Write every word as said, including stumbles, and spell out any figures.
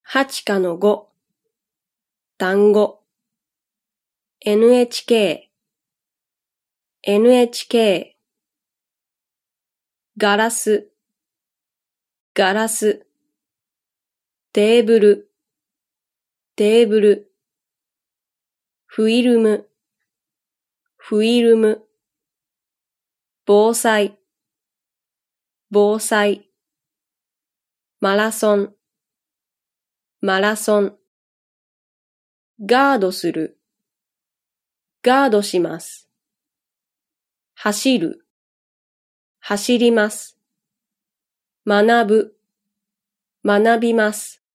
はちかのご、単語、エヌエイチケー、エヌエイチケー、ガラス、ガラス、テーブル、テーブル、フィルム、フィルム、防災、防災、マラソン、マラソン、ガードする、ガードします。走る、走ります。学ぶ、学びます。